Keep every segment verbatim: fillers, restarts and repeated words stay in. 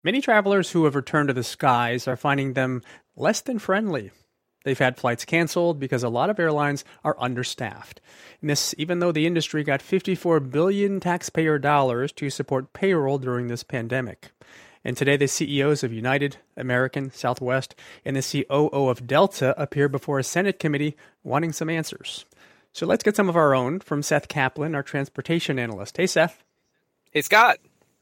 Many travelers who have returned to the skies are finding them less than friendly. They've had flights canceled because a lot of airlines are understaffed. And this, even though the industry got fifty-four billion dollars taxpayer dollars to support payroll during this pandemic. And today, the C E Os of United, American, Southwest, and the C O O of Delta appear before a Senate committee wanting some answers. So let's get some of our own from Seth Kaplan, our transportation analyst. Hey, Seth. Hey, Scott.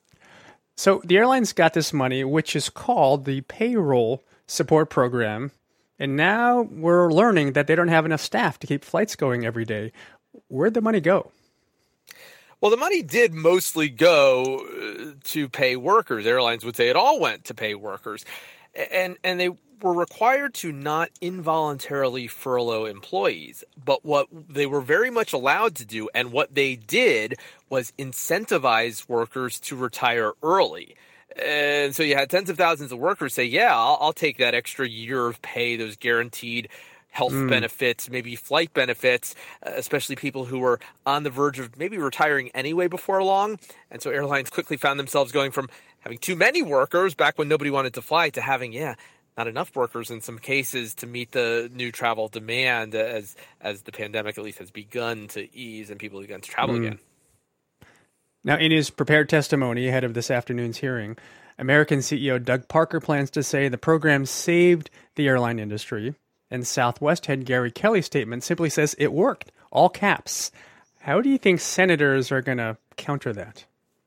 So the airlines got this money, which is called the Payroll Support Program. And now we're learning that they don't have enough staff to keep flights going every day. Where'd the money go? Well, the money did mostly go to pay workers. Airlines would say it all went to pay workers. And and they were required to not involuntarily furlough employees. But what they were very much allowed to do, and what they did, was incentivize workers to retire early. And so you had tens of thousands of workers say, yeah, I'll, I'll take that extra year of pay, those guaranteed health mm. benefits, maybe flight benefits, especially people who were on the verge of maybe retiring anyway before long. And so airlines quickly found themselves going from having too many workers back when nobody wanted to fly to having, yeah, not enough workers in some cases to meet the new travel demand as as the pandemic at least has begun to ease and people have begun to travel mm. again. Now, in his prepared testimony ahead of this afternoon's hearing, American C E O Doug Parker plans to say the program saved the airline industry, and Southwest head Gary Kelly's statement simply says it worked, all caps. How do you think senators are going to counter that?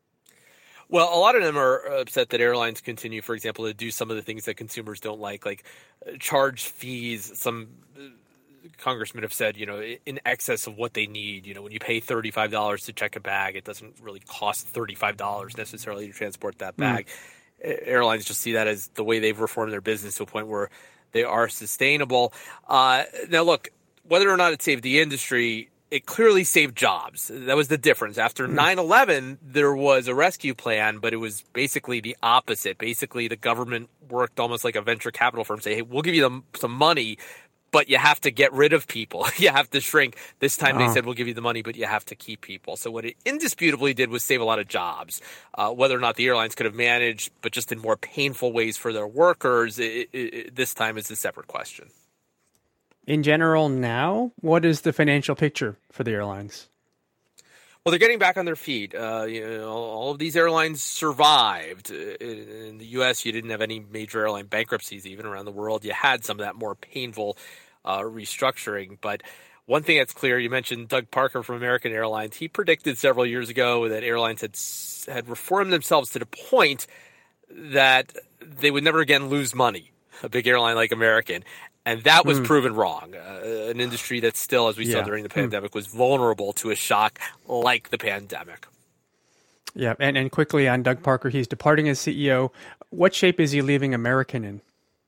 Well, a lot of them are upset that airlines continue, for example, to do some of the things that consumers don't like, like charge fees. Some congressmen have said, you know, in excess of what they need. You know, when you pay thirty-five dollars to check a bag, it doesn't really cost thirty-five dollars necessarily to transport that bag. Mm. Airlines just see that as the way they've reformed their business to a point where they are sustainable. Uh, now, look, whether or not it saved the industry, it clearly saved jobs. That was the difference. After mm. nine eleven, there was a rescue plan, but it was basically the opposite. Basically, the government worked almost like a venture capital firm, say, hey, we'll give you them some money, but you have to get rid of people. You have to shrink. This time oh. they said, we'll give you the money, but you have to keep people. So what it indisputably did was save a lot of jobs. Uh, whether or not the airlines could have managed, but just in more painful ways for their workers, it, it, it, this time is a separate question. In general now, what is the financial picture for the airlines? Well, they're getting back on their feet. Uh, you know, all of these airlines survived. In the U S, you didn't have any major airline bankruptcies. Even around the world, you had some of that more painful uh, restructuring. But one thing that's clear, you mentioned Doug Parker from American Airlines. He predicted several years ago that airlines had had reformed themselves to the point that they would never again lose money, a big airline like American. And that was mm. proven wrong. Uh, an industry that still, as we yeah. saw during the pandemic, mm. was vulnerable to a shock like the pandemic. Yeah, and, and quickly on Doug Parker, he's departing as C E O. What shape is he leaving American in?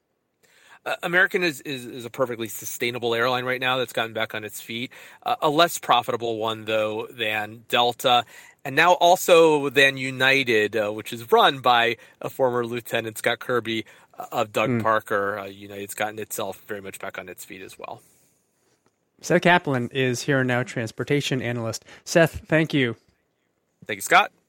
Uh, American is, is, is a perfectly sustainable airline right now that's gotten back on its feet. Uh, a less profitable one, though, than Delta. And now also than United, uh, which is run by a former Lieutenant Scott Kirby of Doug mm. Parker. Uh, United's gotten itself very much back on its feet as well. Seth Kaplan is Here and Now transportation analyst. Seth, thank you. Thank you, Scott.